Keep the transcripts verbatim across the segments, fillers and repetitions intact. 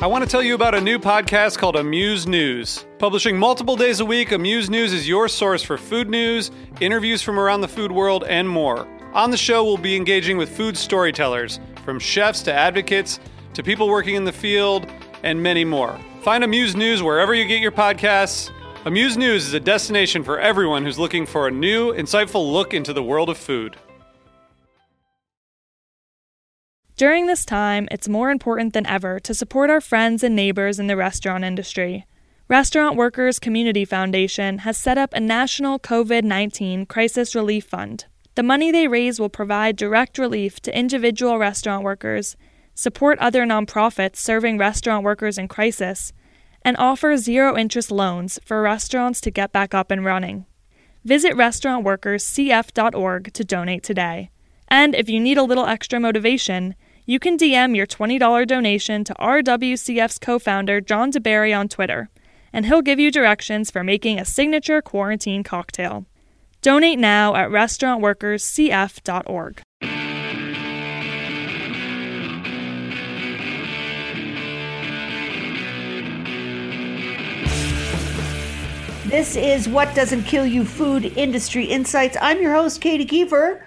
I want to tell you about a new podcast called Amuse News. Publishing multiple days a week, Amuse News is your source for food news, interviews from around the food world, and more. On the show, we'll be engaging with food storytellers, from chefs to advocates to people working in the field, and many more. Find Amuse News wherever you get your podcasts. Amuse News is a destination for everyone who's looking for a new, insightful look into the world of food. During this time, it's more important than ever to support our friends and neighbors in the restaurant industry. Restaurant Workers Community Foundation has set up a national covid nineteen crisis relief fund. The money they raise will provide direct relief to individual restaurant workers, support other nonprofits serving restaurant workers in crisis, and offer zero-interest loans for restaurants to get back up and running. Visit restaurant workers c f dot org to donate today. And if you need a little extra motivation, you can D M your twenty dollars donation to R W C F's co-founder John DeBerry on Twitter, and he'll give you directions for making a signature quarantine cocktail. Donate now at restaurant workers c f dot org. This is What Doesn't Kill You Food Industry Insights. I'm your host, Katie Kiefer.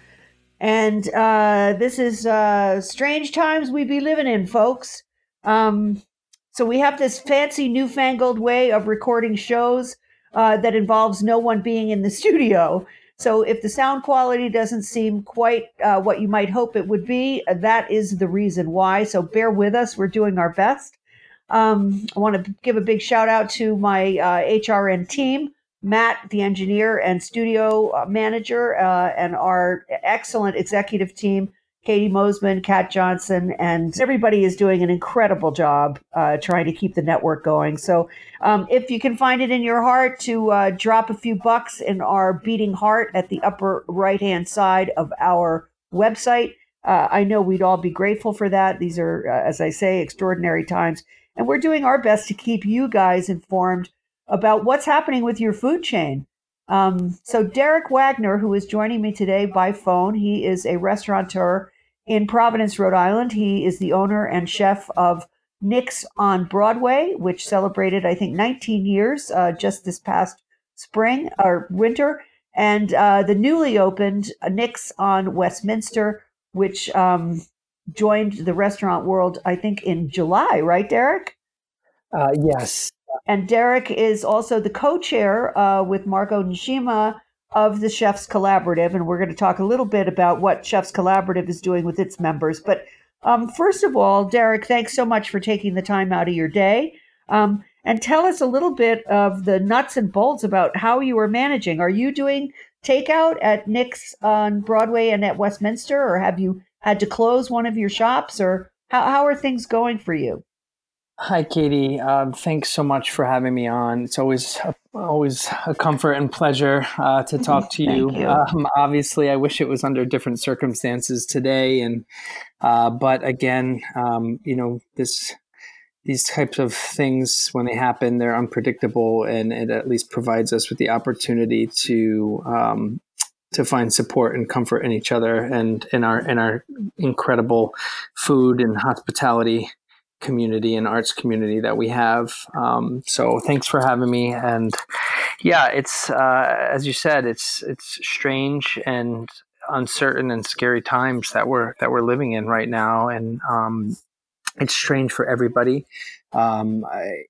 And uh, this is uh, strange times we be living in, folks. Um, so we have this fancy newfangled way of recording shows uh, that involves no one being in the studio. So if the sound quality doesn't seem quite uh, what you might hope it would be, uh, that is the reason why. So bear with us. We're doing our best. Um, I want to give a big shout out to my uh, H R N team. Matt, the engineer and studio manager, uh, and our excellent executive team, Katie Mosman, Kat Johnson, and everybody is doing an incredible job uh, trying to keep the network going. So um, if you can find it in your heart to uh, drop a few bucks in our beating heart at the upper right-hand side of our website, uh, I know we'd all be grateful for that. These are, uh, as I say, extraordinary times. And we're doing our best to keep you guys informed about what's happening with your food chain. Um, so Derek Wagner, who is joining me today by phone, he is a restaurateur in Providence, Rhode Island. He is the owner and chef of Nick's on Broadway, which celebrated, I think, nineteen years uh, just this past spring or winter. And uh, the newly opened Nick's on Westminster, which um, joined the restaurant world, I think, in July, right, Derek? Uh, yes. And Derek is also the co-chair uh, with Marco Nishima of the Chefs Collaborative. And we're going to talk a little bit about what Chefs Collaborative is doing with its members. But um, first of all, Derek, thanks so much for taking the time out of your day. Um, and tell us a little bit of the nuts and bolts about how you are managing. Are you doing takeout at Nick's on Broadway and at Westminster, or have you had to close one of your shops, or how, how are things going for you? Hi, Katie. Um, thanks so much for having me on. It's always a, always a comfort and pleasure uh, to talk to you. you. Um, obviously, I wish it was under different circumstances today, and uh, but again, um, you know, this these types of things, when they happen, they're unpredictable, and it at least provides us with the opportunity to um, to find support and comfort in each other and in our in our incredible food and hospitality community and arts community that we have. Um, so thanks for having me. And yeah, it's, uh, as you said, it's, it's strange and uncertain and scary times that we're, that we're living in right now. And, um, it's strange for everybody, um, I,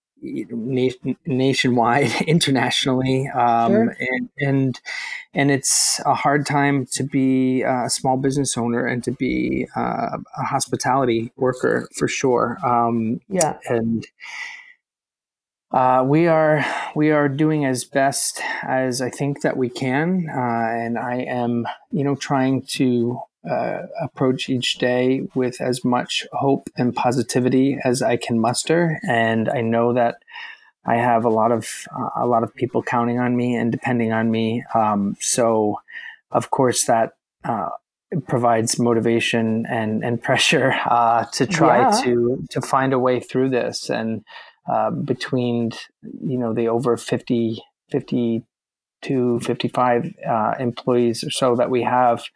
na- nationwide, internationally, um, Sure. and, and, and it's a hard time to be a small business owner and to be uh, a hospitality worker for sure. Um, Yeah. and uh, we are we are doing as best as I think that we can, uh, and I am, you know, trying to uh, approach each day with as much hope and positivity as I can muster. And I know that I have a lot of uh, a lot of people counting on me and depending on me. Um, so, of course, that uh, provides motivation and and pressure uh, to try Yeah. to to find a way through this. And uh, between you know the over fifty, fifty-two, fifty-five uh, employees or so that we have,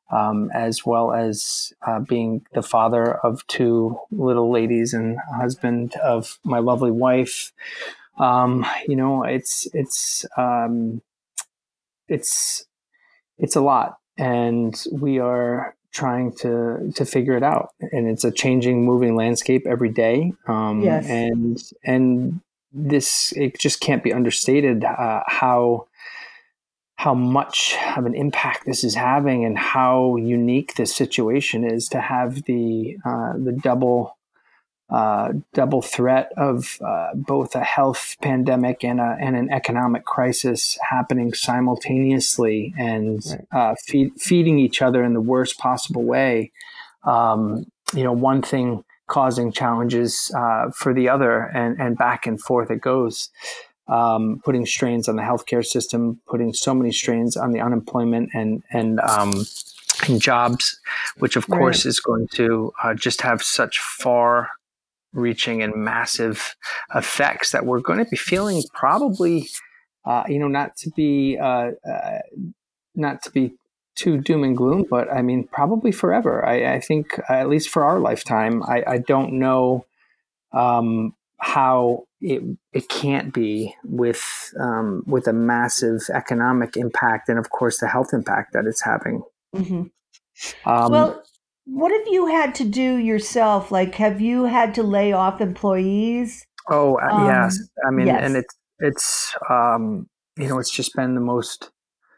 um, as well as uh, being the father of two little ladies and husband of my lovely wife. Um, you know, it's it's um, it's it's a lot, and we are trying to to figure it out. And it's a changing, moving landscape every day. Um, Yes. And and this, it just can't be understated uh, how how much of an impact this is having, and how unique this situation is to have the uh, the double uh, double threat of uh, both a health pandemic and a and an economic crisis happening simultaneously, and Right. uh, feed, feeding each other in the worst possible way. Um, you know, one thing causing challenges uh, for the other, and and back and forth it goes. Um, putting strains on the healthcare system, putting so many strains on the unemployment and and um, and jobs, which of course Right. is going to uh, just have such far-reaching and massive effects that we're going to be feeling probably, uh, you know, not to be uh, uh, not to be too doom and gloom, but I mean probably forever. I, I think uh, at least for our lifetime. I, I don't know. Um, how it it can't be with um, with a massive economic impact, and of course the health impact that it's having. hmm Um, Well, what have you had to do yourself? Like, have you had to lay off employees? oh uh, yes, Um, I mean, and yes. it's it's um, you know, it's just been the most.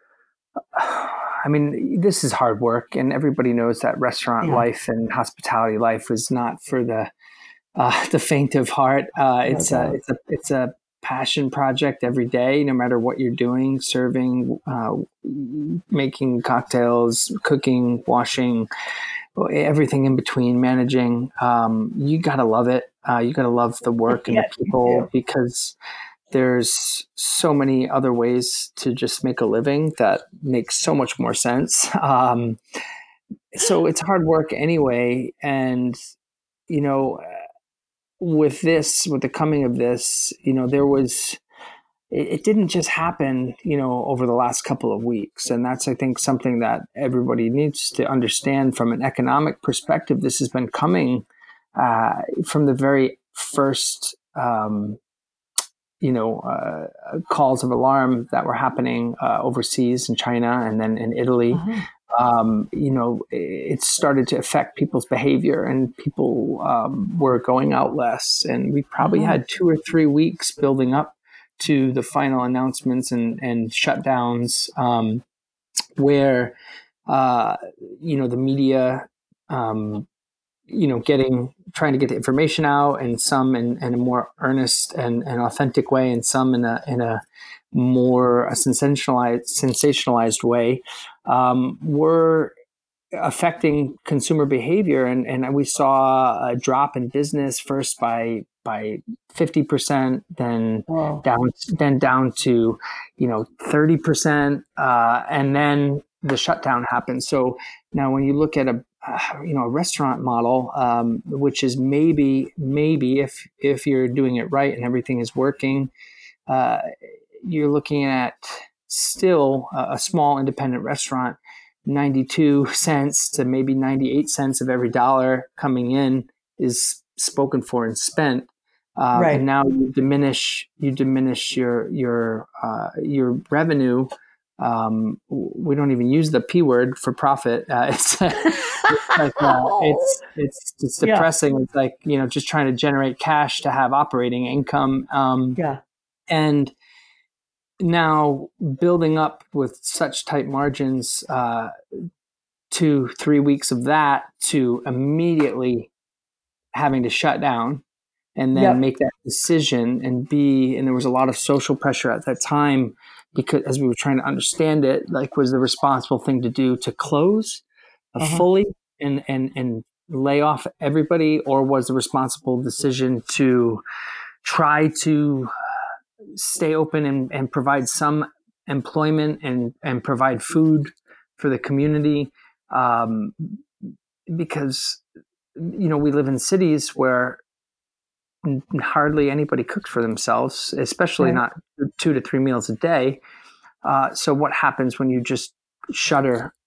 I mean, this is hard work, and everybody knows that restaurant Yeah. life and hospitality life is not for the uh, the faint of heart. Uh, No it's a doubt. it's a it's a passion project every day, no matter what you're doing, serving, uh, making cocktails, cooking, washing, everything in between, managing. Um, you gotta love it. Uh, you gotta love the work and the Yes, you people, do. because there's so many other ways to just make a living that makes so much more sense. Um, so it's hard work anyway. And, you know, with this, with the coming of this, you know, there was, it, it didn't just happen, you know, over the last couple of weeks. And that's, I think, something that everybody needs to understand from an economic perspective. This has been coming uh, from the very first, um, you know, uh, calls of alarm that were happening uh, overseas in China and then in Italy. Uh-huh. Um, you know, it started to affect people's behavior, and people um, were going out less. And we probably Uh-huh. had two or three weeks building up to the final announcements and, and shutdowns, um, where, uh, you know, the media, um, you know, getting, trying to get the information out, and some in, in a more earnest and, and authentic way, and some in a, in a more a sensationalized, sensationalized way, um, were affecting consumer behavior. And, and we saw a drop in business first by, by fifty percent, then Wow. down, then down to, you know, thirty percent. Uh, and then the shutdown happened. So now when you look at a, uh, you know, a restaurant model, um, which is maybe, maybe if, if you're doing it right and everything is working, uh, you're looking at still a, a small independent restaurant, ninety-two cents to maybe ninety-eight cents of every dollar coming in is spoken for and spent. Uh, Right. And now you diminish, you diminish your, your, uh, your revenue. Um, we don't even use the P word for profit. Uh, it's, it's like, uh, it's, it's, it's Yeah. depressing. It's like, you know, just trying to generate cash to have operating income. Um, Yeah. and now building up with such tight margins, uh, two, three weeks of that to immediately having to shut down and then Yep. make that decision and be, and there was a lot of social pressure at that time, because as we were trying to understand it, like, was the responsible thing to do to close uh, Uh-huh. fully and, and, and lay off everybody, or was the responsible decision to try to stay open and, and provide some employment and, and provide food for the community? Um, because, you know, we live in cities where hardly anybody cooks for themselves, especially Right. not two to three meals a day. Uh, so what happens when you just shutter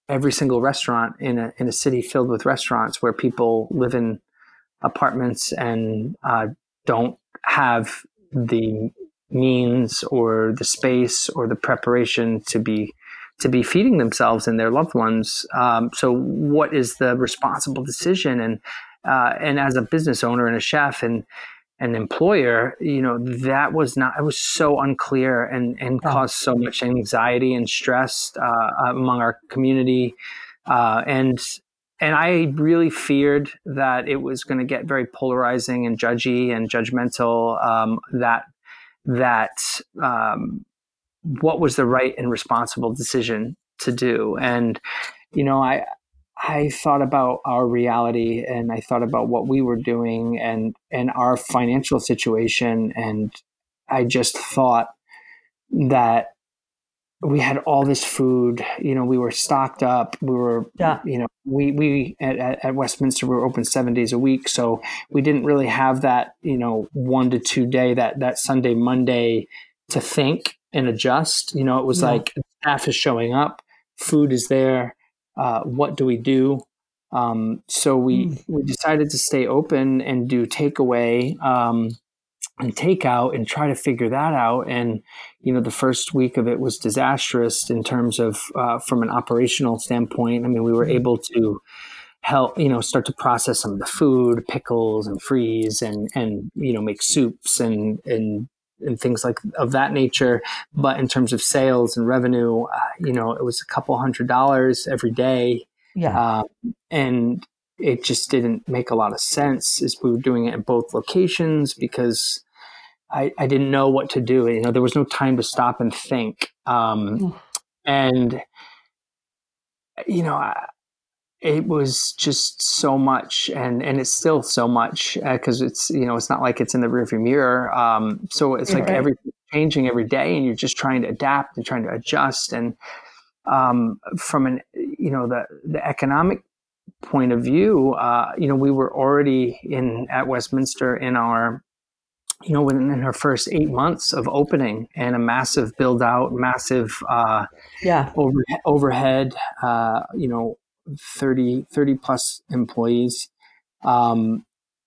every single restaurant in a in a city filled with restaurants where people live in apartments and uh, don't have the means or the space or the preparation to be to be feeding themselves and their loved ones. Um, so what is the responsible decision? And uh, and as a business owner and a chef and an employer, you know, that was not, it was so unclear and, and Oh. caused so much anxiety and stress uh, among our community. Uh, and and I really feared that it was going to get very polarizing and judgy and judgmental, um, that that um, what was the right and responsible decision to do. And, you know, I, I thought about our reality and I thought about what we were doing and, and our financial situation. And I just thought that we had all this food, you know, we were stocked up. We were, Yeah. you know, we, we at, at Westminster, we were open seven days a week. So we didn't really have that, you know, one to two day, that, that Sunday, Monday to think and adjust. You know, it was Yeah. like staff is showing up, food is there. Uh, what do we do? Um, so we, Mm. we decided to stay open and do takeaway, um, and takeout and try to figure that out. And, you know, the first week of it was disastrous in terms of, uh, from an operational standpoint. I mean, we were able to help, you know, start to process some of the food, pickles and freeze and, and, you know, make soups and, and, and things like of that nature. But in terms of sales and revenue, uh, you know, it was a couple hundred dollars every day. Yeah. Uh, and it just didn't make a lot of sense as we were doing it in both locations because I, I didn't know what to do. You know, there was no time to stop and think. Um, and, you know, I, it was just so much and, and it's still so much because uh, it's, you know, it's not like it's in the rearview mirror. Um, so it's Yeah, like right. everything's changing every day and you're just trying to adapt and trying to adjust. And um, from an, you know, the, the economic point of view, uh, you know, we were already in at Westminster in our, you know, within her first eight months of opening and a massive build out, massive uh, Yeah. over, overhead, uh, you know, thirty, thirty plus employees. Um,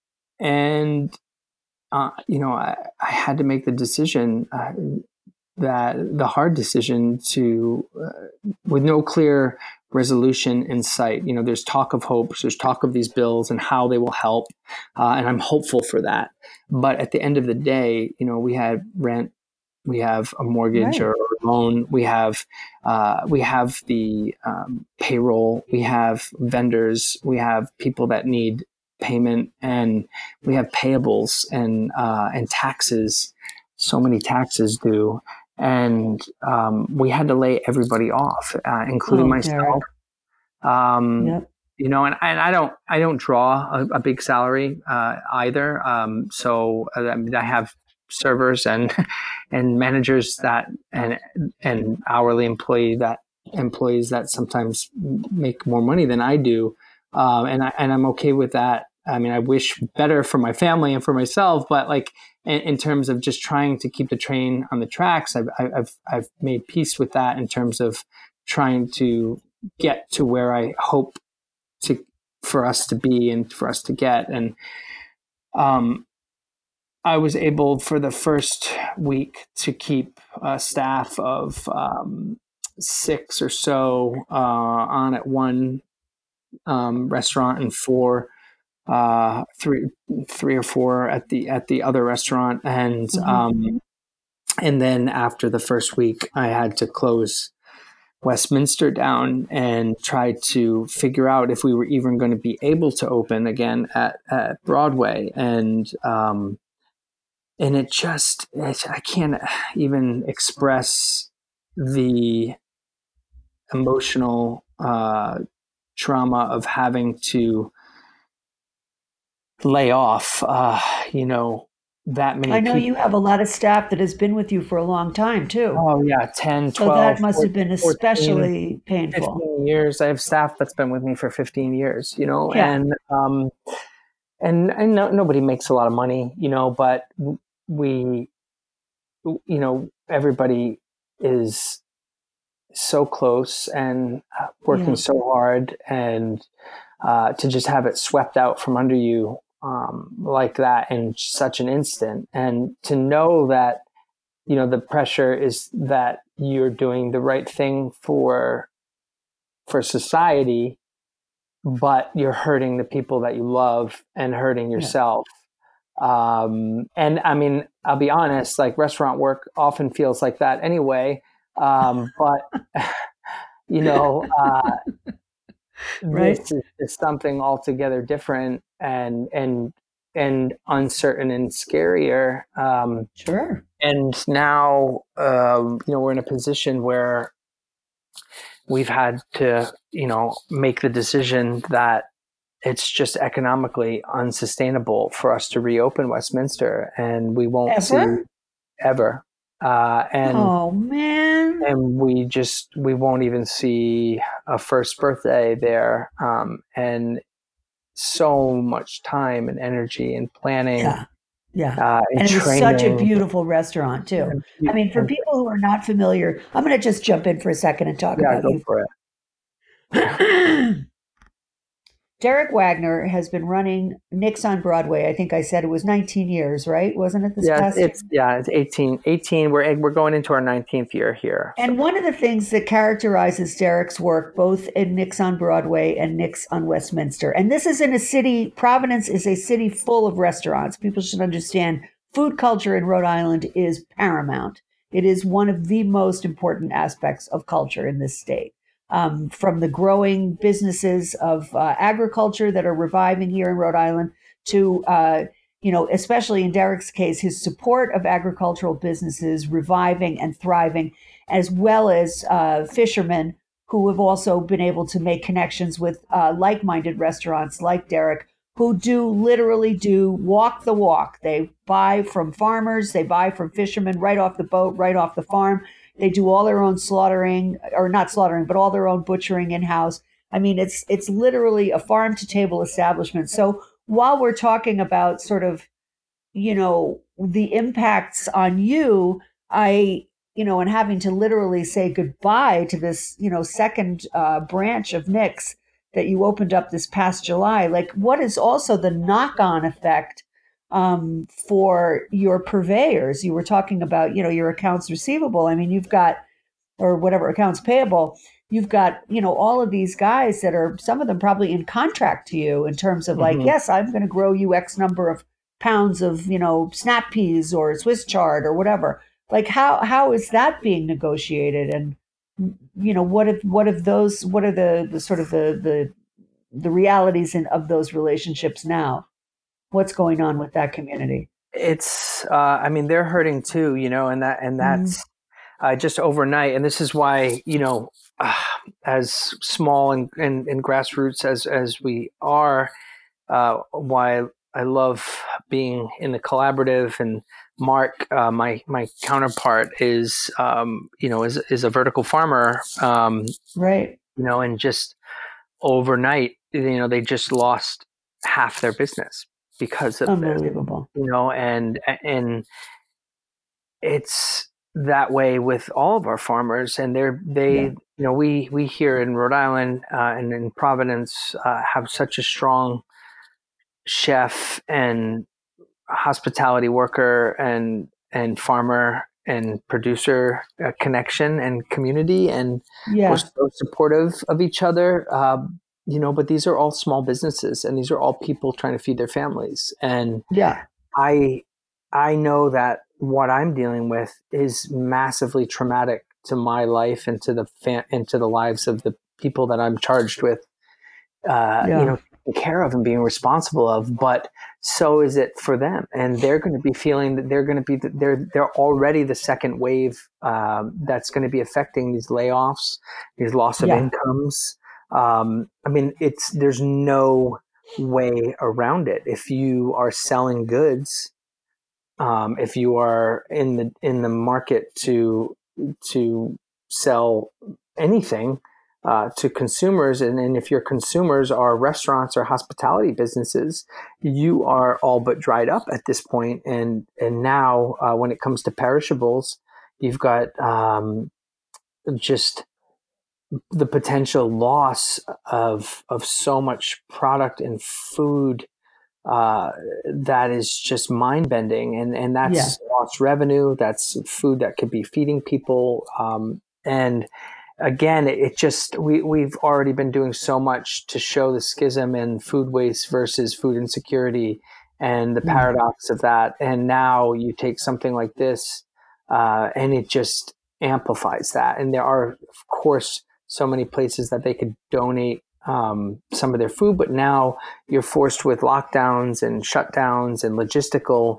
and, uh, you know, I, I had to make the decision, uh, that the hard decision to, uh, with no clear resolution in sight. You know, there's talk of hopes, there's talk of these bills and how they will help. Uh, and I'm hopeful for that. But at the end of the day, you know, we had rent, we have a mortgage Right. or a loan, we have, uh, we have the um, payroll, we have vendors, we have people that need payment, and we have payables and, uh, and taxes. So many taxes due. And um, we had to lay everybody off, uh, including Oh, myself. Um, Yep. You know, and, and I don't, I don't draw a, a big salary uh, either. Um, so uh, I mean, I have servers and and managers that and and hourly employee that employees that sometimes make more money than I do, um, and I and I'm okay with that. I mean, I wish better for my family and for myself, but like in, in terms of just trying to keep the train on the tracks, I've, I've, I've made peace with that in terms of trying to get to where I hope to, for us to be and for us to get. And, um, I was able for the first week to keep a staff of, um, six or so, uh, on at one, um, restaurant and four, uh three three or four at the at the other restaurant. And Mhm. um and then after the first week I had to close Westminster down and try to figure out if we were even going to be able to open again at, at Broadway. And um and it just it, I can't even express the emotional uh trauma of having to lay off, uh, you know, that many I know people. you have a lot of staff that has been with you for a long time too. Oh yeah, ten, So twelve, that must have been fourteen, especially painful. fifteen years. I have staff that's been with me for fifteen years, you know, Yeah. and, um, and, and no, nobody makes a lot of money, you know, but we, you know, everybody is so close and uh, working Yeah. so hard, and uh, to just have it swept out from under you um, like that in such an instant, and to know that, you know, the pressure is that you're doing the right thing for for society, but you're hurting the people that you love and hurting Yeah. yourself. Um, and I mean, I'll be honest, like restaurant work often feels like that anyway. Um, but you know, uh, Right. this is, is something altogether different and, and, and uncertain and scarier. Um, Sure. and now, um, you know, we're in a position where we've had to, you know, make the decision that it's just economically unsustainable for us to reopen Westminster, and we won't see Ever? ever. Uh, and Oh man. and we just we won't even see a first birthday there. Um, and so much time and energy and planning, Yeah. Yeah. uh, and, And it was such a training. beautiful restaurant too. And, I mean, for and- people who are not familiar, I'm going to just jump in for a second and talk yeah, about go you. for it. Derek Wagner has been running Nick's on Broadway. I think I said it was nineteen years, right? Wasn't it this Yeah, past it's year? yeah, it's eighteen. eighteen. We're we're going into our nineteenth year here. And one of the things that characterizes Derek's work, both in Nick's on Broadway and Nick's on Westminster, and this is in a city, Providence is a city full of restaurants. People should understand food culture in Rhode Island is paramount. It is one of the most important aspects of culture in this state. Um, from the growing businesses of uh, agriculture that are reviving here in Rhode Island to, uh, you know, especially in Derek's case, his support of agricultural businesses reviving and thriving, as well as uh, fishermen who have also been able to make connections with uh, like-minded restaurants like Derek, who do literally do walk the walk. They buy from farmers, they buy from fishermen right off the boat, right off the farm. They do all their own slaughtering, or not slaughtering, but all their own butchering in-house. I mean, it's it's literally a farm-to-table establishment. So while we're talking about sort of, you know, the impacts on you, I, you know, and having to literally say goodbye to this, you know, second uh, branch of Nick's that you opened up this past July, like what is also the knock-on effect um, for your purveyors? You were talking about, you know, your accounts receivable. I mean, you've got, or whatever, accounts payable, you've got, you know, all of these guys that are, some of them probably in contract to you in terms of like, Mhm. yes, I'm going to grow you X number of pounds of, you know, snap peas or Swiss chard or whatever. Like how, how is that being negotiated? And, you know, what if, what if those, what are the, the sort of the, the, the realities in, of those relationships now? What's going on with that community? It's, uh, I mean, they're hurting too, you know, and that, and that's uh, just overnight. And this is why, you know, uh, as small and, and, and grassroots as, as we are, uh, why I love being in the collaborative. And Mark, uh, my, my counterpart is, um, you know, is, is a vertical farmer, um, Right. you know, and just overnight, you know, they just lost half their business because of this. Unbelievable. You know, and and it's that way with all of our farmers, and they're they Yeah. you know we we here in Rhode Island uh, and in Providence uh, have such a strong chef and hospitality worker and and farmer and producer uh, connection and community, and Yeah. we're so supportive of each other. Um, you know, but these are all small businesses, and these are all people trying to feed their families, and Yeah. I I know that what I'm dealing with is massively traumatic to my life and to the fan, and to the lives of the people that I'm charged with, uh, Yeah. you know, taking care of and being responsible of. But so is it for them, and they're going to be feeling that they're going to be they're they're already the second wave um, that's going to be affecting these layoffs, these loss of Yeah. incomes. Um, I mean, it's there's no way around it. If you are selling goods, um, if you are in the in the market to to sell anything uh, to consumers, and, and if your consumers are restaurants or hospitality businesses, you are all but dried up at this point. And and now, uh, when it comes to perishables, you've got um, just the potential loss of of so much product and food uh, that is just mind bending, and and that's yeah. lost revenue. That's food that could be feeding people, um, and again, it just we we've already been doing so much to show the schism in food waste versus food insecurity, and the mm. paradox of that. And now you take something like this, uh, and it just amplifies that. And there are, of course, so many places that they could donate um, some of their food, but now you're forced with lockdowns and shutdowns and logistical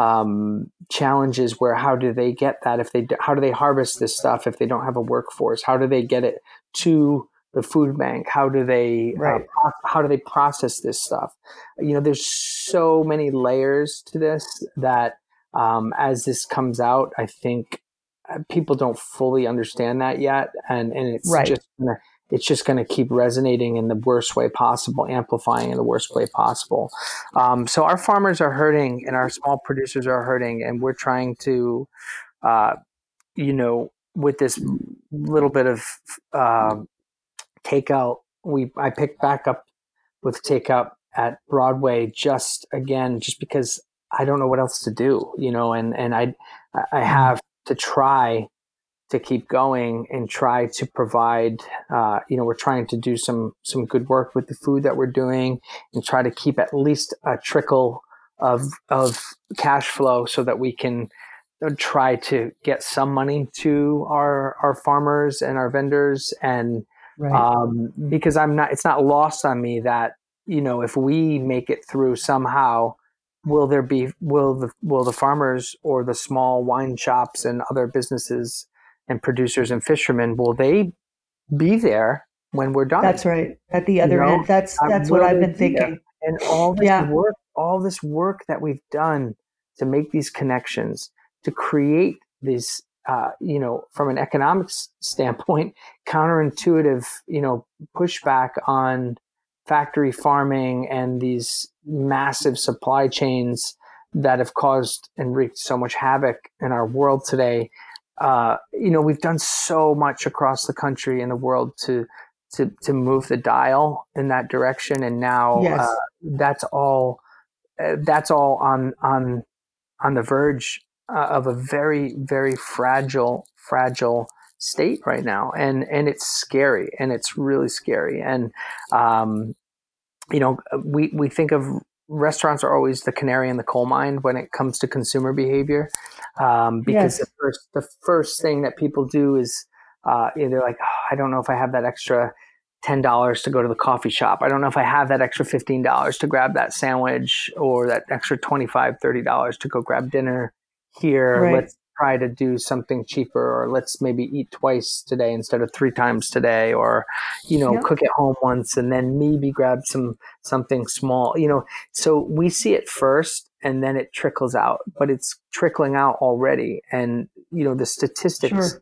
um, challenges where how do they get that if they, how do they harvest this stuff if they don't have a workforce? How do they get it to the food bank? How do they, right. uh, how do they process this stuff? You know, there's so many layers to this that um, as this comes out, I think people don't fully understand that yet. And, and it's right. just gonna, it's just going to keep resonating in the worst way possible, amplifying in the worst way possible. Um, so our farmers are hurting and our small producers are hurting, and we're trying to, uh, you know, with this little bit of uh, takeout, we I picked back up with takeout at Broadway just again, just because I don't know what else to do, you know, and, and I, I have to try to keep going and try to provide, uh, you know, we're trying to do some, some good work with the food that we're doing and try to keep at least a trickle of, of cash flow so that we can try to get some money to our, our farmers and our vendors. And, right. um, because I'm not, it's not lost on me that, you know, if we make it through somehow, will there be, will the, will the farmers or the small wine shops and other businesses and producers and fishermen, will they be there when we're done? That's right. At the other you know, end. That's that's what I've been thinking. And all this yeah. work, all this work that we've done to make these connections, to create these, uh, you know, from an economics standpoint, counterintuitive, you know, pushback on factory farming and these massive supply chains that have caused and wreaked so much havoc in our world today. Uh, you know, we've done so much across the country and the world to to to move the dial in that direction, and now yes. uh, that's all uh, that's all on on on the verge uh, of a very very fragile fragile state right now, and and it's scary, and it's really scary, and um, you know, we we think of restaurants are always the canary in the coal mine when it comes to consumer behavior, um, because yes. the first the first thing that people do is uh, they're like, oh, I don't know if I have that extra ten dollars to go to the coffee shop. I don't know if I have that extra fifteen dollars to grab that sandwich, or that extra twenty-five dollars, thirty dollars to go grab dinner here. Right. Let's try to do something cheaper, or let's maybe eat twice today instead of three times today, or, you know, yep. cook at home once and then maybe grab some something small, you know. So we see it first and then it trickles out, but it's trickling out already. And, you know, the statistics sure.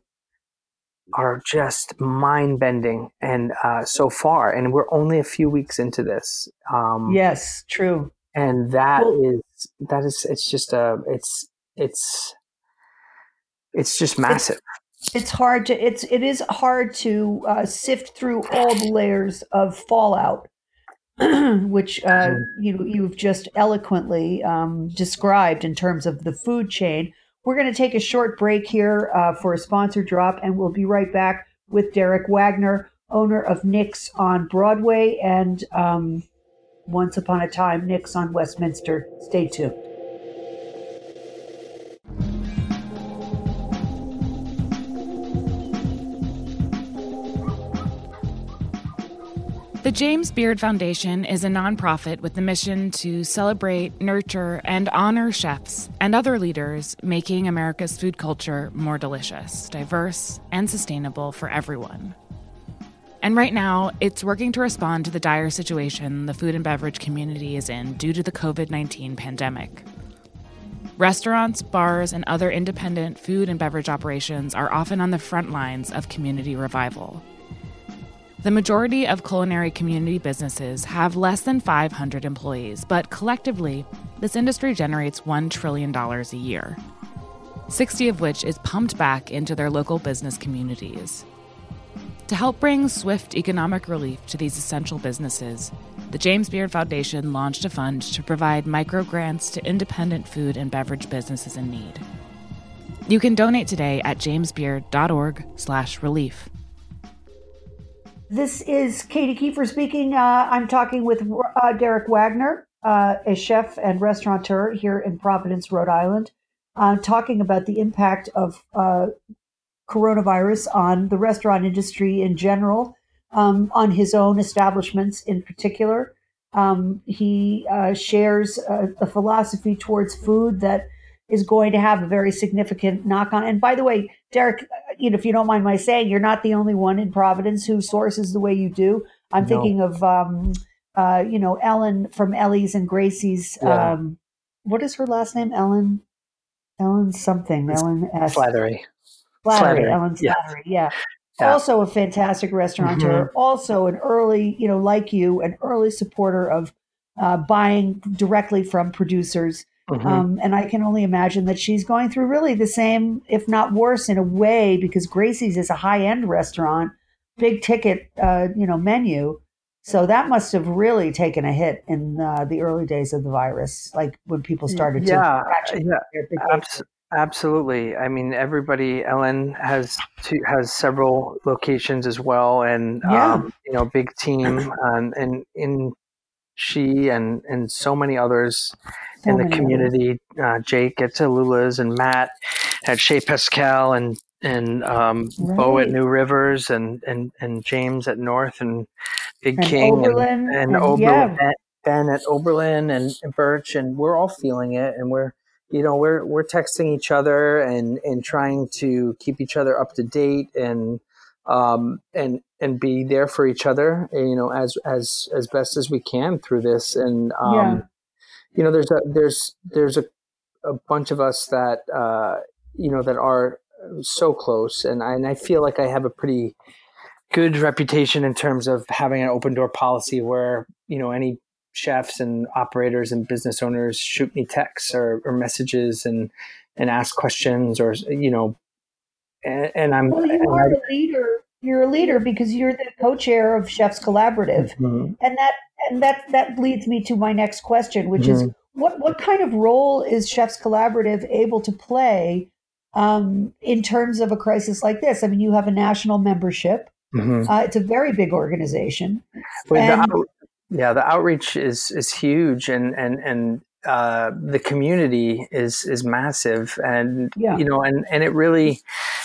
are just mind bending. And uh, so far, and we're only a few weeks into this. Um, yes, true. And that well, is, that is, it's just a, it's, it's, It's just massive. It's, it's hard to it's it is hard to uh, sift through all the layers of fallout, which uh, you you've just eloquently um, described in terms of the food chain. We're going to take a short break here uh, for a sponsor drop, and we'll be right back with Derek Wagner, owner of Nick's on Broadway and um, Once Upon a Time Nick's on Westminster. Stay tuned. The James Beard Foundation is a nonprofit with the mission to celebrate, nurture, and honor chefs and other leaders making America's food culture more delicious, diverse, and sustainable for everyone. And right now, it's working to respond to the dire situation the food and beverage community is in due to the covid nineteen pandemic. Restaurants, bars, and other independent food and beverage operations are often on the front lines of community revival. The majority of culinary community businesses have less than five hundred employees, but collectively, this industry generates one trillion dollars a year, sixty of which is pumped back into their local business communities. To help bring swift economic relief to these essential businesses, the James Beard Foundation launched a fund to provide microgrants to independent food and beverage businesses in need. You can donate today at jamesbeard.org slash relief. This is Katie Kiefer speaking. Uh, I'm talking with uh, Derek Wagner, uh, a chef and restaurateur here in Providence, Rhode Island, uh, talking about the impact of uh, coronavirus on the restaurant industry in general, um, on his own establishments in particular. Um, he uh, shares uh, a philosophy towards food that is going to have a very significant knock on. And by the way, Derek, you know, if you don't mind my saying, you're not the only one in Providence who sources the way you do. I'm no. thinking of, um, uh, you know, Ellen from Ellie's and Gracie's. Yeah. Um, what is her last name? Ellen, Ellen something. It's Ellen S. Slattery. Slattery, Slattery. Ellen Yeah. Slattery, yeah. Yeah. Also a fantastic restaurateur, Mm-hmm. also an early, you know, like you, an early supporter of uh, buying directly from producers. Mm-hmm. Um, and I can only imagine that she's going through really the same, if not worse in a way, because Gracie's is a high-end restaurant, big ticket, uh, you know, menu. So that must have really taken a hit in uh, the early days of the virus, like when people started yeah, to actually yeah, their big abs- absolutely. I mean, everybody. Ellen has two, has several locations as well, and Yeah. um, you know, big team, um, and in she and and so many others So in the many community. Uh, Jake at Tallulah's and Matt at Chez Pascal and and um, Bo at Right. New Rivers and and and James at North and Big And King Oberlin, and and, and Oberlin, yeah. Ben, Ben at Oberlin and, and Birch, and we're all feeling it, and we're you know we're we're texting each other and and trying to keep each other up to date and um and and be there for each other, you know, as as as best as we can through this. And um Yeah. you know there's a there's there's a, a bunch of us that uh you know that are so close, and I, and I feel like I have a pretty good reputation in terms of having an open door policy where, you know, any chefs and operators and business owners shoot me texts or, or messages and, and ask questions or, you know, and, and I'm, Well, you and are I, a leader. You're a leader because you're the co-chair of Chefs Collaborative, Mhm. and that and that that leads me to my next question, which is Mhm. what what kind of role is Chefs Collaborative able to play um, in terms of a crisis like this? I mean, you have a national membership. Mhm. Uh, it's a very big organization, Well, the and out, yeah, the outreach is, is huge, and, and, and, uh, the community is, is massive, and, Yeah. you know, and, and it really,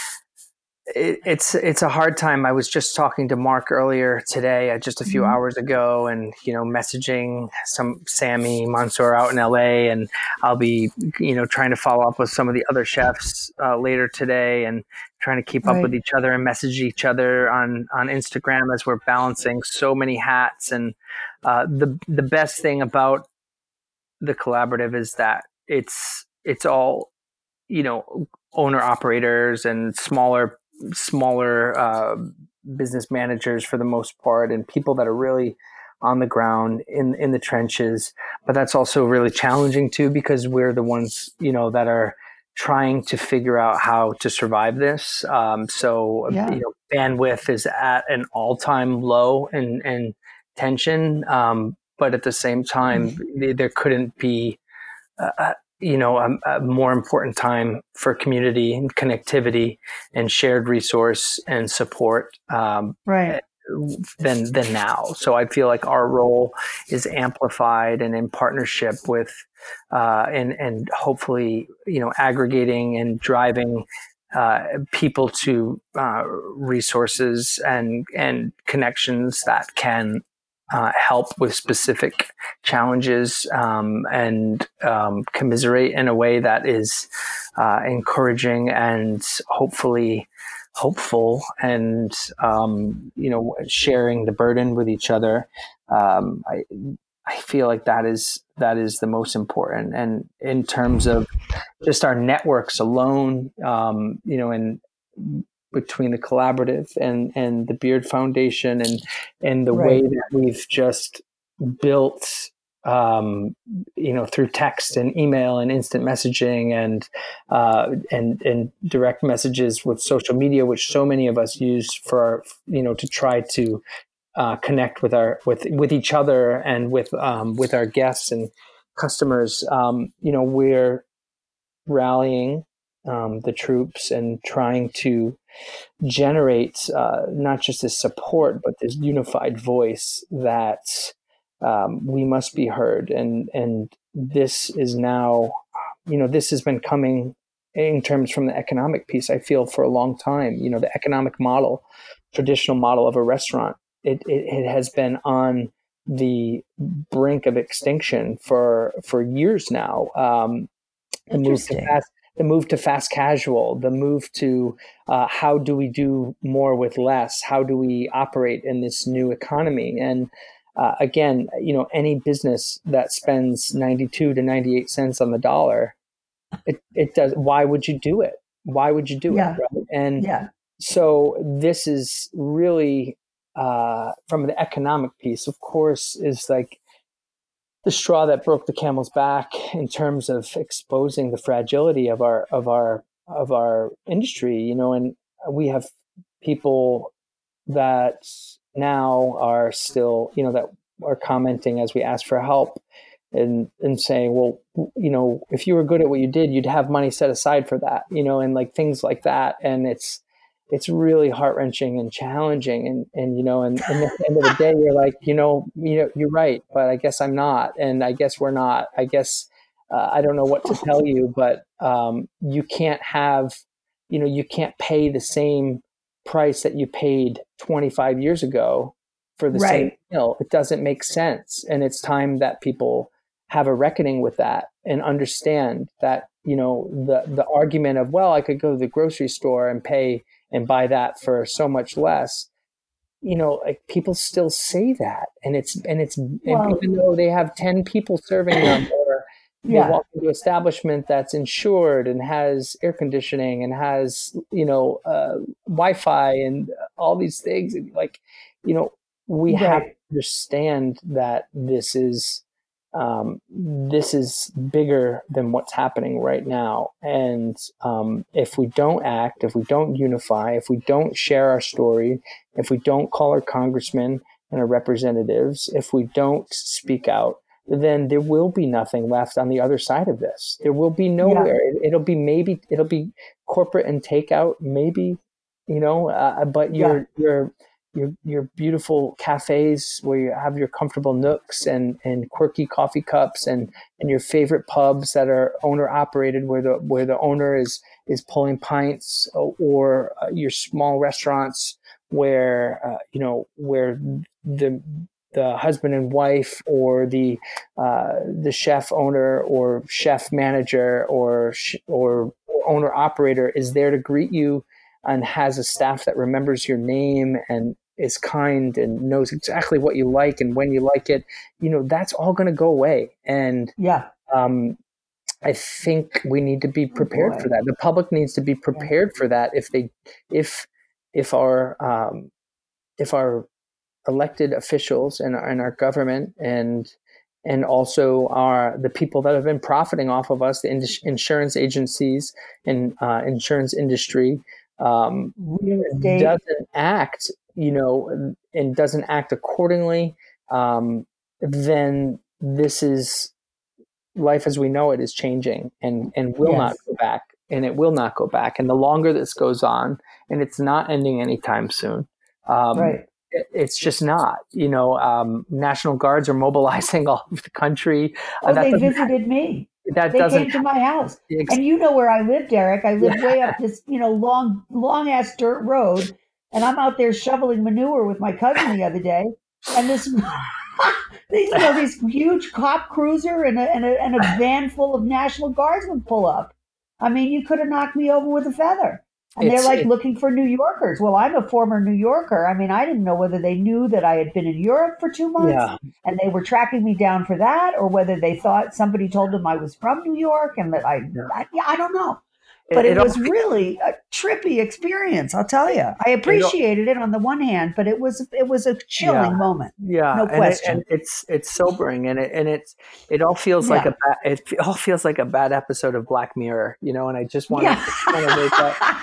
It, it's it's a hard time. I was just talking to Mark earlier today, uh, just a few Mhm. hours ago, and you know, messaging some Sammy Mansour out in L A, and I'll be you know trying to follow up with some of the other chefs uh, later today, and trying to keep up Right. with each other and message each other on on Instagram as we're balancing so many hats. And uh, the the best thing about the collaborative is that it's it's all you know owner operators and smaller smaller uh, business managers for the most part, and people that are really on the ground in in the trenches. But that's also really challenging too, because we're the ones you know that are trying to figure out how to survive this. Um, so Yeah. you know, bandwidth is at an all time low and and tension. Um, but at the same time, there couldn't be. Uh, you know, a, a more important time for community and connectivity and shared resource and support um, right. than than now. So I feel like our role is amplified and in partnership with, uh, and and hopefully, you know, aggregating and driving uh, people to uh, resources and and connections that can uh, help with specific challenges um, and um, commiserate in a way that is uh, encouraging and hopefully hopeful, and um, you know, sharing the burden with each other. Um, I I feel like that is that is the most important. And in terms of just our networks alone, um, you know, and between the collaborative and, and the Beard Foundation and, and the Right. way that we've just built um, you know, through text and email and instant messaging and uh, and and direct messages with social media, which so many of us use for our, you know, to try to uh, connect with our with with each other and with um, with our guests and customers. Um, you know, we're rallying um, the troops and trying to generate uh, not just this support, but this unified voice that um, we must be heard. And and this is now, you know, this has been coming in terms from the economic piece, I feel, for a long time. You know, the economic model, traditional model of a restaurant, it, it, it has been on the brink of extinction for for years now. Um, the move to fast, the move to fast casual, the move to uh, how do we do more with less? How do we operate in this new economy? And uh, again, you know, any business that spends ninety-two to ninety-eight cents on the dollar, it, it does. Why would you do it? Why would you do Yeah. it? Right? And Yeah. so this is really uh, from the economic piece, of course, is like the straw that broke the camel's back in terms of exposing the fragility of our of our of our industry, you know. And we have people that now are still, you know, that are commenting as we ask for help and and saying, well, you know, if you were good at what you did, you'd have money set aside for that, you know, and like things like that. And it's it's really heart-wrenching and challenging. And, and, you know, and, and at the end of the day, you're like, you know, you know, you're right, but I guess I'm not. And I guess we're not. I guess uh, I don't know what to tell you, but um, you can't have, you know, you can't pay the same price that you paid twenty-five years ago for the Right. same meal. It doesn't make sense. And it's time that people have a reckoning with that and understand that, you know, the, the argument of, well, I could go to the grocery store and pay and buy that for so much less, you know, like people still say that. And it's, and it's, Well, and even though they have ten people serving them, or they Yeah. walk into an establishment that's insured and has air conditioning and has, you know, uh, Wi-Fi and all these things, and like, you know, we have Right. to understand that this is, um, this is bigger than what's happening right now. And um, if we don't act, if we don't unify, if we don't share our story, if we don't call our congressmen and our representatives, if we don't speak out, then there will be nothing left on the other side of this. There will be nowhere. It, it'll be maybe, it'll be corporate and takeout, maybe, you know, uh, but your, Yeah. your, your, your beautiful cafes where you have your comfortable nooks and, and quirky coffee cups and, and your favorite pubs that are owner operated, where the, where the owner is, is pulling pints, or, or uh, your small restaurants where, uh, you know, where the, the husband and wife, or the uh, the chef owner or chef manager or sh- or owner operator is there to greet you and has a staff that remembers your name and is kind and knows exactly what you like and when you like it, you know, that's all going to go away. And Yeah. um, I think we need to be prepared boy. for that. The public needs to be prepared for that. If they, if if our um, if our elected officials and our, and our government and and also our the people that have been profiting off of us, the ins- insurance agencies and uh, insurance industry, um, Real estate. doesn't act, you know, and doesn't act accordingly, um, then this is life as we know it is changing and and will Yes. not go back, and it will not go back. And the longer this goes on, and it's not ending anytime soon. Um, Right. It's just not, you know, um, National Guards are mobilizing all over the country. Uh, Oh, that they doesn't, visited me. that They doesn't, came to my house. ex- And you know where I live, Derek. I live way up this, you know, long, long ass dirt road. And I'm out there shoveling manure with my cousin the other day. And this, these, you know, this huge cop cruiser and a, and, a, and a van full of National Guardsmen pull up. I mean, you could have knocked me over with a feather. And It's- they're like it- looking for New Yorkers. Well, I'm a former New Yorker. I mean, I didn't know whether they knew that I had been in Europe for two months yeah, and they were tracking me down for that, or whether they thought somebody told them I was from New York and that I, Yeah. I, yeah, I don't know. but it, it was all, really a trippy experience. I'll tell you, I appreciated it, it on the one hand, but it was it was a chilling yeah, moment. yeah, No and it, question. and it's it's sobering, and it and it's it all feels Yeah. like a bad, it all feels like a bad episode of Black Mirror, you know. And I just want to Yeah. wake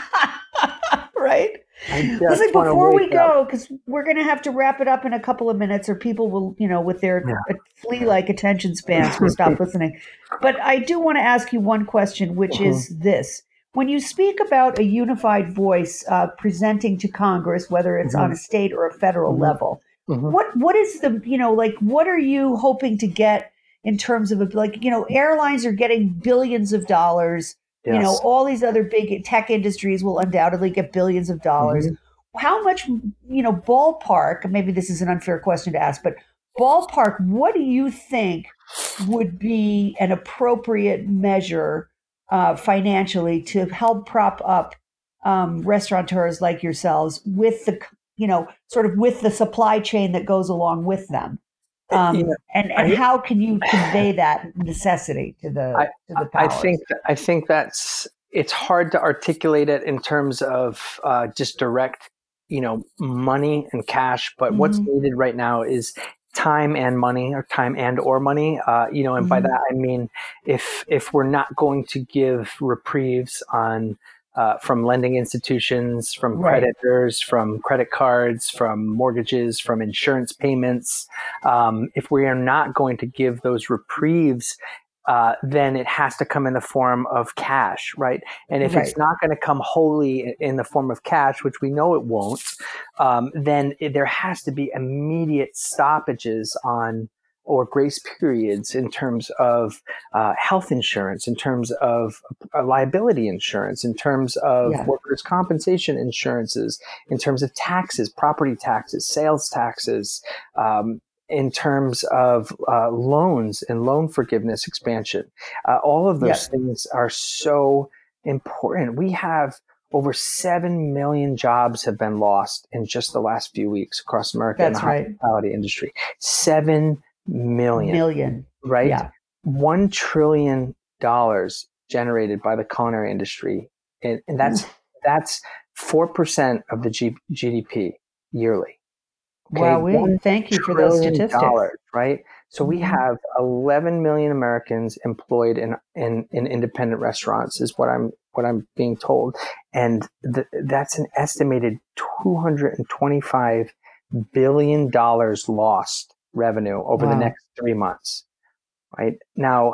up. Right. I just Listen, wanna before we wake go, up. because we're going to have to wrap it up in a couple of minutes, or people will, you know, with their Yeah. flea-like attention spans, will stop listening. But I do want to ask you one question, which Mhm. is this. When you speak about a unified voice uh, presenting to Congress, whether it's Mhm. on a state or a federal Mhm. level, Mhm. what what is the, you know, like, what are you hoping to get in terms of, a, like, you know, airlines are getting billions of dollars. Yes. You know, all these other big tech industries will undoubtedly get billions of dollars. Mhm. How much, you know, ballpark, maybe this is an unfair question to ask, but ballpark, what do you think would be an appropriate measure uh, financially to help prop up um, restaurateurs like yourselves with the, you know, sort of with the supply chain that goes along with them? Um, You know, and and I- how can you convey that necessity to the I, to the I powers? think I think that's it's hard to articulate it in terms of uh, just direct, you know, money and cash. But what's Mhm. needed right now is time and money, or time and or money. Uh, you know, and by Mhm. that I mean if if we're not going to give reprieves on uh, from lending institutions, from Right. creditors, from credit cards, from mortgages, from insurance payments, um, if we are not going to give those reprieves, uh, then it has to come in the form of cash, right? And if Right. it's not going to come wholly in the form of cash, which we know it won't, um, then it, there has to be immediate stoppages on or grace periods in terms of uh, health insurance, in terms of uh, liability insurance, in terms of Yeah. workers' compensation insurances, in terms of taxes, property taxes, sales taxes, um, in terms of uh, loans and loan forgiveness expansion. Uh, all of those Yeah. things are so important. We have over seven million jobs have been lost in just the last few weeks across America in the That's right. hospitality industry. seven million, Million. right? Yeah. one trillion dollars generated by the culinary industry. And, and that's, that's four percent of the G- GDP yearly. Okay, Wow, we thank you for those trillion statistics. dollars, right? So we Mhm. have eleven million Americans employed in, in, in independent restaurants, is what I'm what I'm being told, and th- that's an estimated two hundred twenty-five billion dollars lost revenue over the Wow. next three months. Right now,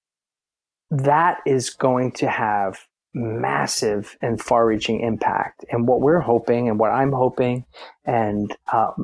that is going to have massive and far-reaching impact. And what we're hoping, and what I'm hoping, and um,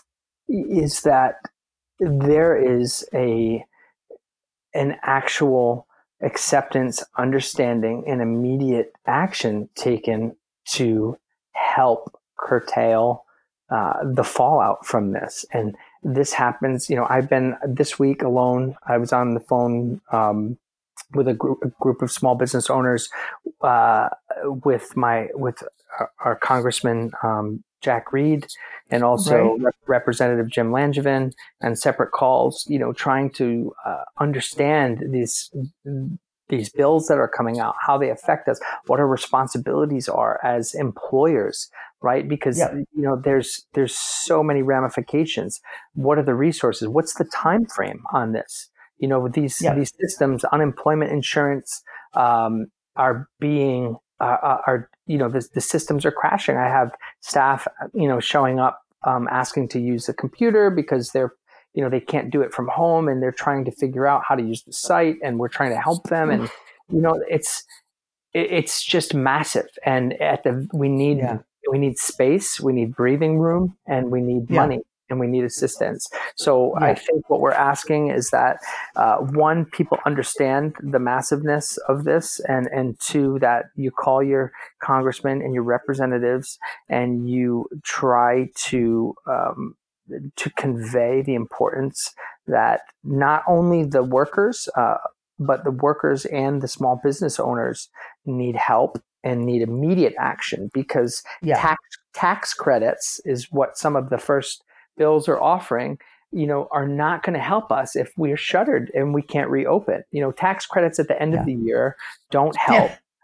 is that there is a an actual acceptance, understanding, and immediate action taken to help curtail uh, the fallout from this. And this happens, you know, I've been this week alone. I was on the phone um, with a group, a group of small business owners uh, with my with our, our Congressman um, Jack Reed, and also Right. Rep- Representative Jim Langevin, and separate calls, you know, trying to uh, understand these these bills that are coming out, how they affect us, what our responsibilities are as employers, right? Because Yep. you know, there's there's so many ramifications. What are the resources? What's the time frame on this? You know, with these Yep. these systems, unemployment insurance um, are being uh, are you know the, the systems are crashing. I have staff, you know, showing up um, asking to use the computer because they're you know they can't do it from home, and they're trying to figure out how to use the site, and we're trying to help them. And you know, it's it, it's just massive. And at the we need Yeah. we need space, we need breathing room, and we need Yeah. money, and we need assistance. So Yeah. I think what we're asking is that uh, one, people understand the massiveness of this, and and two, that you call your congressmen and your representatives, and you try to um, to convey the importance that not only the workers, uh, but the workers and the small business owners need help and need immediate action, because Yeah. tax tax credits is what some of the first bills are offering, you know, are not going to help us if we're shuttered and we can't reopen. You know, tax credits at the end Yeah. of the year don't help. Yeah.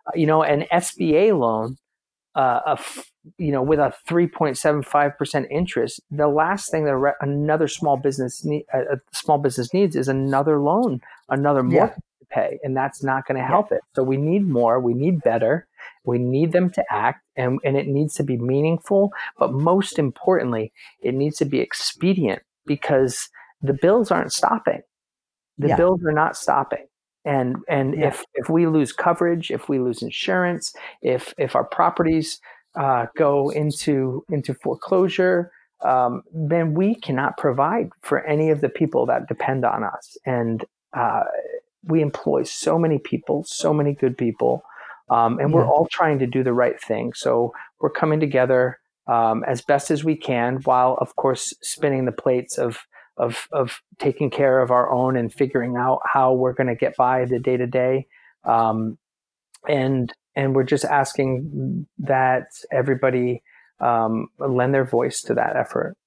you know, an S B A loan, uh, a, you know, with a three point seven five percent interest, the last thing that re- another small business need, a small business needs is another loan, another mortgage yeah. to pay, and that's not going to help yeah. it. So we need more, we need better, we need them to act, and, and it needs to be meaningful. But most importantly, it needs to be expedient, because the bills aren't stopping. The yeah. bills are not stopping. And and yeah. if, if we lose coverage, if we lose insurance, if if our properties uh, go into into foreclosure, um, then we cannot provide for any of the people that depend on us. And uh, we employ so many people, so many good people, um, and yeah. we're all trying to do the right thing. So we're coming together um, as best as we can, while of course spinning the plates of of of taking care of our own and figuring out how we're going to get by the day to day. Um, and and we're just asking that everybody um, lend their voice to that effort.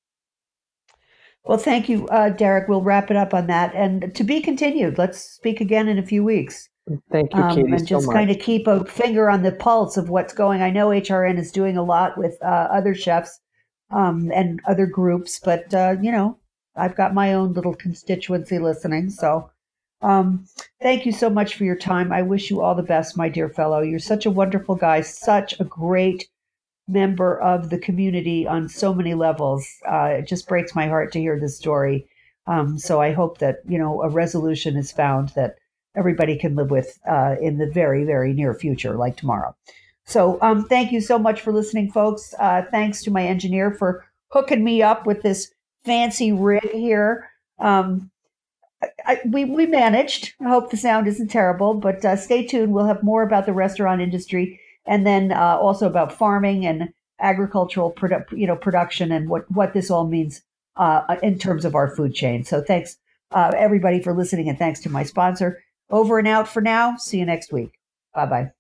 Well, thank you, uh, Derek. We'll wrap it up on that. And to be continued. Let's speak again in a few weeks. Thank you, Katie, um, and just so kind of keep a finger on the pulse of what's going. I know H R N is doing a lot with uh, other chefs um, and other groups, but, uh, you know, I've got my own little constituency listening. So um, thank you so much for your time. I wish you all the best, my dear fellow. You're such a wonderful guy, such a great member of the community on so many levels. Uh, it just breaks my heart to hear this story. Um, so I hope that, you know, a resolution is found that everybody can live with uh, in the very, very near future, like tomorrow. So um, thank you so much for listening, folks. Uh, thanks to my engineer for hooking me up with this fancy rig here. Um, I, we, we managed. I hope the sound isn't terrible, but uh, stay tuned. We'll have more about the restaurant industry, and then uh, also about farming and agricultural produ- you know, production and what, what this all means uh, in terms of our food chain. So thanks, uh, everybody, for listening, and thanks to my sponsor. Over and out for now. See you next week. Bye-bye.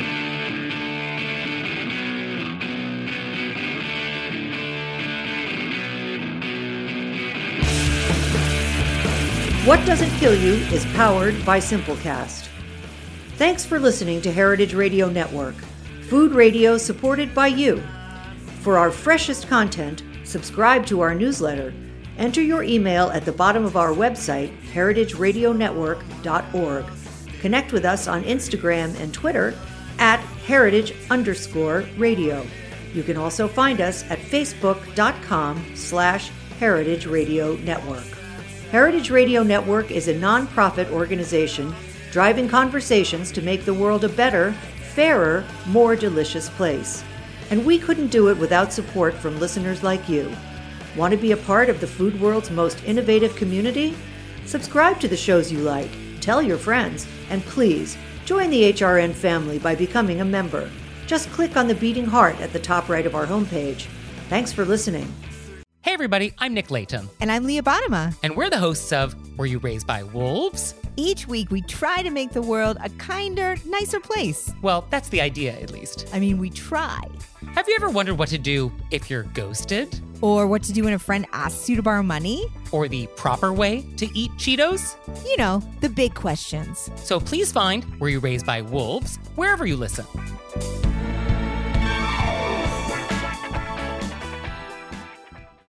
What Doesn't Kill You is powered by Simplecast. Thanks for listening to Heritage Radio Network, food radio supported by you. For our freshest content, subscribe to our newsletter. Enter your email at the bottom of our website, heritage radio network dot org. Connect with us on Instagram and Twitter at heritage underscore radio. You can also find us at facebook.com slash heritage radio network. Heritage Radio Network is a nonprofit organization driving conversations to make the world a better, fairer, more delicious place. And we couldn't do it without support from listeners like you. Want to be a part of the food world's most innovative community? Subscribe to the shows you like, tell your friends, and please join the H R N family by becoming a member. Just click on the beating heart at the top right of our homepage. Thanks for listening. Hey everybody, I'm Nick Latham. And I'm Leah Bottima. And we're the hosts of Were You Raised by Wolves? Each week we try to make the world a kinder, nicer place. Well, that's the idea, at least. I mean, we try. Have you ever wondered what to do if you're ghosted? Or what to do when a friend asks you to borrow money? Or the proper way to eat Cheetos? You know, the big questions. So please find Were You Raised by Wolves wherever you listen.